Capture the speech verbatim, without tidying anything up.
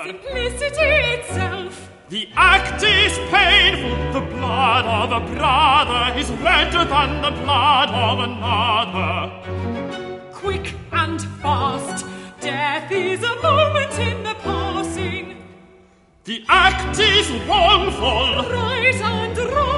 Simplicity itself. The act is painful. The blood of a brother is redder than the blood of another. Quick and fast, death is a moment in the passing. The act is wrongful. Right and wrong.